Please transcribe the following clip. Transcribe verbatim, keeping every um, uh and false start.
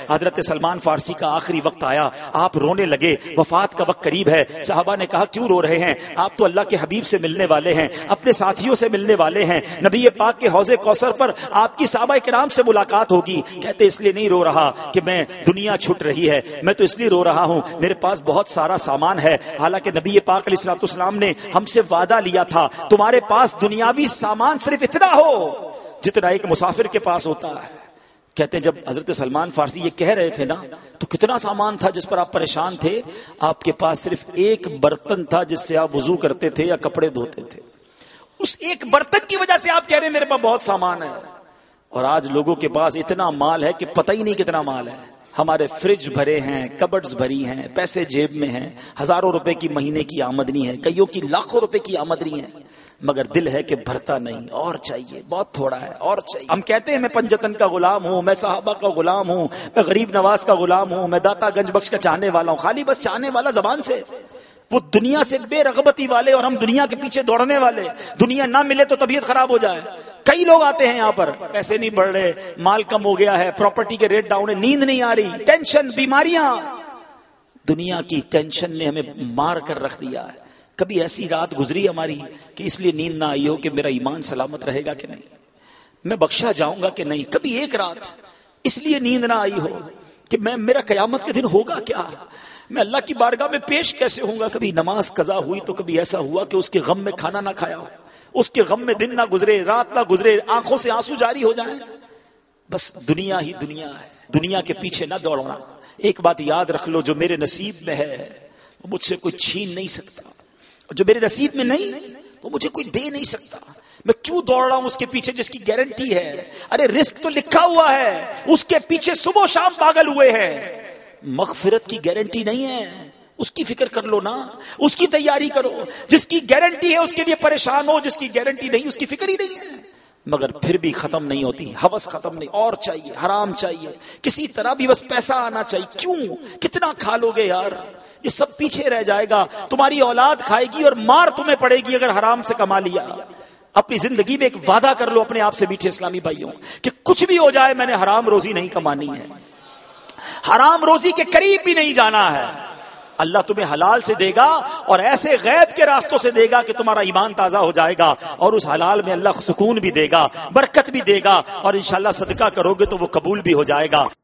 حضرت سلمان فارسی کا آخری وقت آیا, آپ رونے لگے, وفات کا وقت قریب ہے. صحابہ نے کہا کیوں رو رہے ہیں؟ آپ تو اللہ کے حبیب سے ملنے والے ہیں, اپنے ساتھیوں سے ملنے والے ہیں, نبی پاک کے حوض کوثر پر آپ کی صحابہ کرام سے ملاقات ہوگی. کہتے اس لیے نہیں رو رہا کہ میں دنیا چھٹ رہی ہے, میں تو اس لیے رو رہا ہوں میرے پاس بہت سارا سامان ہے, حالانکہ نبی پاک علیہ الصلوۃ والسلام نے ہم سے وعدہ لیا تھا تمہارے پاس دنیاوی سامان صرف اتنا ہو جتنا ایک مسافر کے پاس ہوتا ہے. کہتے ہیں جب حضرت سلمان فارسی یہ کہہ رہے تھے نا تو کتنا سامان تھا جس پر آپ پریشان تھے. آپ کے پاس صرف ایک برتن تھا جس سے آپ وضو کرتے تھے یا کپڑے دھوتے تھے. اس ایک برتن کی وجہ سے آپ کہہ رہے ہیں میرے پاس بہت سامان ہے. اور آج لوگوں کے پاس اتنا مال ہے کہ پتہ ہی نہیں کتنا مال ہے. ہمارے فریج بھرے ہیں, کبڈز بھری ہیں, پیسے جیب میں ہیں, ہزاروں روپے کی مہینے کی آمدنی ہے, کئیوں کی لاکھوں روپے کی آمدنی ہے, مگر دل ہے کہ بھرتا نہیں, اور چاہیے, بہت تھوڑا ہے, اور چاہیے. ہم کہتے ہیں میں پنجتن کا غلام ہوں, میں صحابہ کا غلام ہوں, میں غریب نواز کا غلام ہوں, میں داتا گنج بخش کا چاہنے والا ہوں. خالی بس چاہنے والا زبان سے, وہ دنیا سے بے رغبتی والے اور ہم دنیا کے پیچھے دوڑنے والے. دنیا نہ ملے تو طبیعت خراب ہو جائے. کئی لوگ آتے ہیں یہاں پر, پیسے نہیں بڑھ رہے, مال کم ہو گیا ہے, پراپرٹی کے ریٹ ڈاؤن ہے, نیند نہیں آ رہی, ٹینشن, بیماریاں. دنیا کی ٹینشن نے ہمیں مار کر رکھ دیا ہے. کبھی ایسی رات گزری ہماری کہ اس لیے نیند نہ آئی ہو کہ میرا ایمان سلامت رہے گا کہ نہیں, میں بخشا جاؤں گا کہ نہیں. کبھی ایک رات اس لیے نیند نہ آئی ہو کہ میں میرا قیامت کے دن ہوگا کیا, میں اللہ کی بارگاہ میں پیش کیسے ہوں گا. کبھی نماز قضا ہوئی تو کبھی ایسا ہوا کہ اس کے غم میں کھانا نہ کھایا ہو, اس کے غم میں دن نہ گزرے, رات نہ گزرے, آنکھوں سے آنسو جاری ہو جائیں. بس دنیا ہی دنیا ہے, دنیا کے پیچھے نہ دوڑنا. ایک بات یاد رکھ لو, جو میرے نصیب میں ہے وہ مجھ سے کوئی چھین نہیں سکتا, جو میرے نصیب میں نہیں تو مجھے کوئی دے نہیں سکتا. میں کیوں دوڑ رہا ہوں اس کے پیچھے جس کی گارنٹی ہے؟ ارے رزق تو لکھا ہوا ہے, اس کے پیچھے صبح و شام پاگل ہوئے ہیں. مغفرت کی گارنٹی نہیں ہے, اس کی فکر کر لو نا, اس کی تیاری کرو. جس کی گارنٹی ہے اس کے لیے پریشان ہو, جس کی گارنٹی نہیں اس کی فکر ہی نہیں ہے. مگر پھر بھی ختم نہیں ہوتی, ہوس ختم نہیں, اور چاہیے, حرام چاہیے, کسی طرح بھی بس پیسہ آنا چاہیے. کیوں, کتنا کھا لو گے یار, یہ سب پیچھے رہ جائے گا. تمہاری اولاد کھائے گی اور مار تمہیں پڑے گی اگر حرام سے کما لیا. اپنی زندگی میں ایک وعدہ کر لو اپنے آپ سے میٹھے اسلامی بھائیوں کہ کچھ بھی ہو جائے میں نے حرام روزی نہیں کمانی ہے, حرام روزی کے قریب بھی نہیں جانا ہے. اللہ تمہیں حلال سے دے گا اور ایسے غیب کے راستوں سے دے گا کہ تمہارا ایمان تازہ ہو جائے گا, اور اس حلال میں اللہ سکون بھی دے گا, برکت بھی دے گا, اور انشاءاللہ صدقہ کرو گے تو وہ قبول بھی ہو جائے گا.